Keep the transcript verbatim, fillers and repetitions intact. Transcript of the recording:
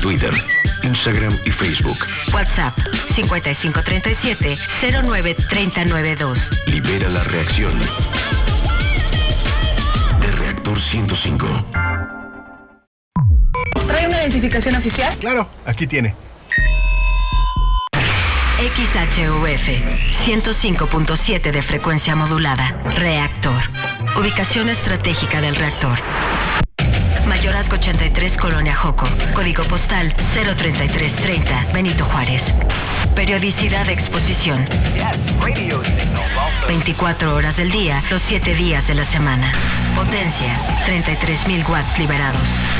Twitter, Instagram y Facebook. WhatsApp cincuenta y cinco treinta y siete cero nueve treinta noventa y dos. Libera la reacción de Reactor ciento cinco. ¿Trae una identificación oficial? Claro, aquí tiene. X H U F ciento cinco punto siete de frecuencia modulada. Reactor. Ubicación estratégica del reactor. Mayorazgo ochenta y tres, Colonia Joco. Código postal cero treinta y tres treinta, Benito Juárez. Periodicidad de exposición. veinticuatro horas del día, los siete días de la semana. Potencia, treinta y tres mil watts liberados.